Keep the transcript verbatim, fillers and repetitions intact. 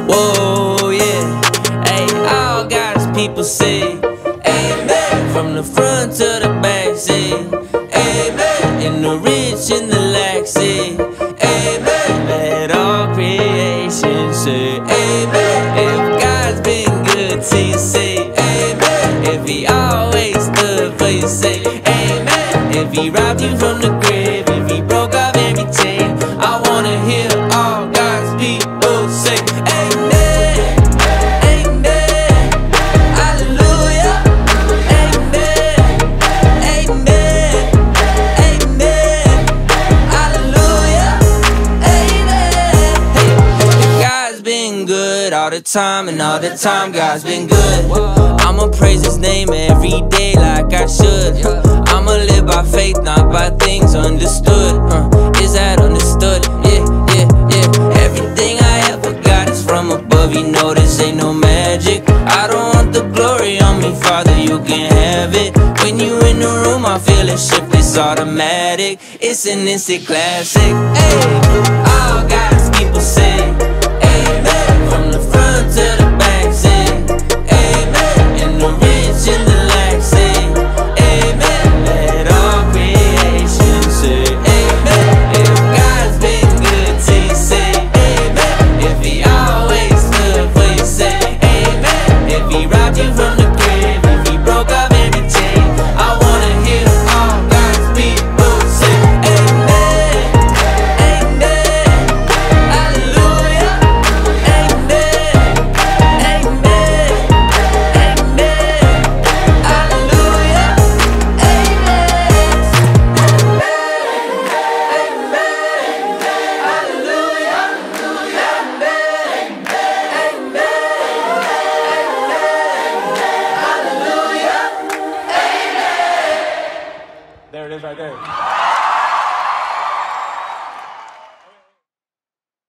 Whoa, yeah. Hey, all God's people say amen. From the front to the back, say amen. In the rich and the lack, say amen. Let all creation say amen. If God's been good to you, say amen. If He always stood for you, say amen. If He robbed you from the grave, if He broke off every chain, I wanna hear all God's people say amen, amen, hallelujah, amen, amen, amen, hallelujah, amen. Hey, God's been good all the time, and all the time God's been good. I'ma praise His name every day like I should. I'ma live by faith, not by things understood. uh, Is that understood? Yeah, yeah, yeah. Everything I ever got is from above. You know this ain't no magic. I don't want the glory on me, Father, you can have it. When you in the room, I feel it shift, it's automatic. It's an instant classic. Hey, all God's people say amen. From the front to the back, say amen. In the rich and the lack, say amen. Let all creation say amen. If God's been good to you, say amen. If He always stood for you, say amen. If He robbed you from the grave, if He broke off every chain, I wanna hear all God's people say amen, amen, hallelujah, amen, amen, amen, hallelujah, There it is right there.